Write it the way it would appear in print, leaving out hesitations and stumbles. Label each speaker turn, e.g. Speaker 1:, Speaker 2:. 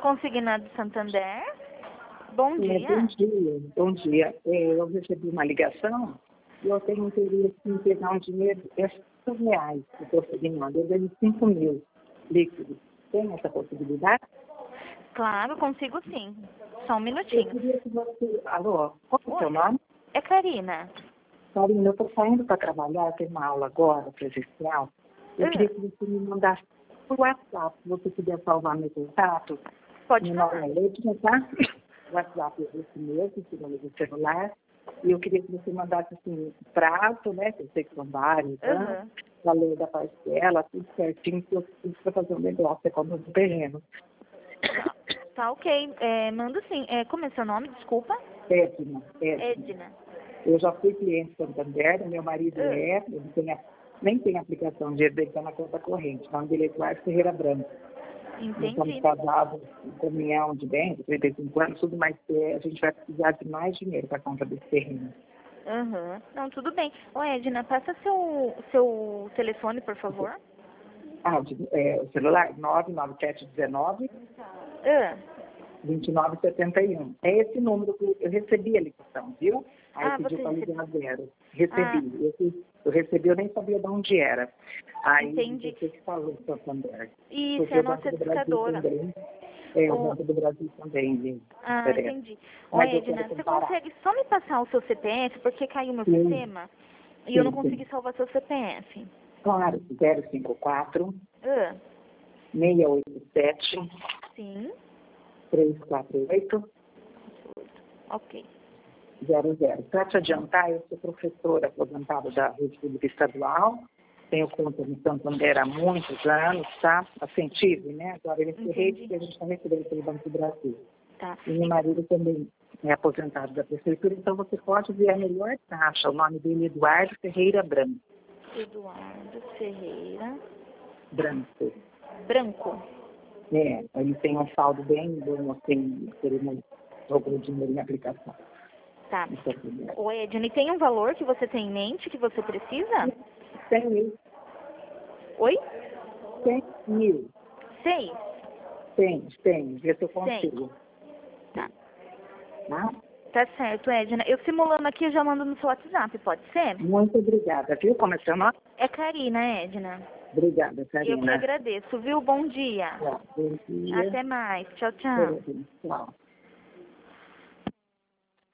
Speaker 1: Consignado Santander. Bom dia.
Speaker 2: Bom dia. Bom dia. Eu recebi uma ligação e eu tenho interesse em pegar um dinheiro de R$10 que estou consignado. Eu ganho 5 mil líquidos. Tem essa possibilidade?
Speaker 1: Claro, consigo sim. Só um
Speaker 2: Eu
Speaker 1: minutinho.
Speaker 2: queria que você... Alô, qual é o seu nome?
Speaker 1: É Karina.
Speaker 2: Karina, eu estou saindo para trabalhar, tem uma aula agora, presencial. Eu queria que você me mandasse por WhatsApp, se você puder salvar meu contato.
Speaker 1: Pode
Speaker 2: Meu
Speaker 1: falar.
Speaker 2: nome é Edna, tá? O WhatsApp é esse mesmo, esse nome do celular. E eu queria que você mandasse assim, prazo, né? Que eu sei que são vários, né? Valor da parcela, tudo certinho, que eu preciso para fazer um negócio, é como do terreno.
Speaker 1: Tá ok. Mando sim. Como é seu nome? Desculpa.
Speaker 2: Edna.
Speaker 1: Edna.
Speaker 2: Eu já fui cliente Santander, meu marido ele nem tem aplicação de ele está na conta corrente. O nome dele é Eduardo Ferreira Branco. Nós estamos
Speaker 1: Entendi.
Speaker 2: casados em comunhão de bens, 35 anos, tudo mais que a gente vai precisar de mais dinheiro para a compra desse terreno.
Speaker 1: Não, tudo bem. Ô, Edna, passa seu telefone, por favor.
Speaker 2: O celular 99719 2971. É esse número que eu recebi a ligação, viu? Aí pediu para ligar zero. Recebi. Eu recebi, eu nem sabia de onde era. Aí
Speaker 1: Entendi.
Speaker 2: você que falou, Santander.
Speaker 1: Isso,
Speaker 2: Porque
Speaker 1: é a
Speaker 2: o Banco
Speaker 1: nossa
Speaker 2: do Brasil
Speaker 1: educadora.
Speaker 2: também. O Banco do Brasil também me interessa.
Speaker 1: Entendi. Ô,
Speaker 2: Mas eu
Speaker 1: Edna,
Speaker 2: quero
Speaker 1: você
Speaker 2: comparar.
Speaker 1: consegue só me passar o seu CPF, porque caiu meu
Speaker 2: Sim.
Speaker 1: sistema e eu não
Speaker 2: Sim.
Speaker 1: consegui salvar seu CPF.
Speaker 2: Claro, 054
Speaker 1: Ah,
Speaker 2: 687
Speaker 1: sim.
Speaker 2: 348
Speaker 1: Ok.
Speaker 2: 00. Para te adiantar, eu sou professora aposentada da Rede Pública Estadual, tenho conta no Santander há muitos anos, tá? Assim, tive, né? Agora eu encerrei porque a gente está recebendo pelo Banco do Brasil.
Speaker 1: Tá.
Speaker 2: E meu marido também é aposentado da prefeitura, então você pode ver a melhor taxa. O nome dele é Eduardo Ferreira Branco.
Speaker 1: Eduardo Ferreira
Speaker 2: Branco.
Speaker 1: Branco.
Speaker 2: Ele tem um saldo bem bom, assim, ele não jogou dinheiro em aplicação.
Speaker 1: Tá. Ô, Edna, e tem um valor que você tem em mente que você precisa?
Speaker 2: 100 mil.
Speaker 1: Oi?
Speaker 2: 100 mil.
Speaker 1: 6?
Speaker 2: Tem. Vê se eu consigo.
Speaker 1: Tá.
Speaker 2: Tá?
Speaker 1: Tá certo, Edna. Eu simulando aqui, eu já mando no seu WhatsApp, pode ser?
Speaker 2: Muito obrigada, viu? Como é seu nome?
Speaker 1: É Karina, Edna.
Speaker 2: Obrigada, Karina.
Speaker 1: Eu que agradeço, viu? Bom dia.
Speaker 2: Bom dia.
Speaker 1: Até mais. Tchau, tchau.
Speaker 2: Tchau.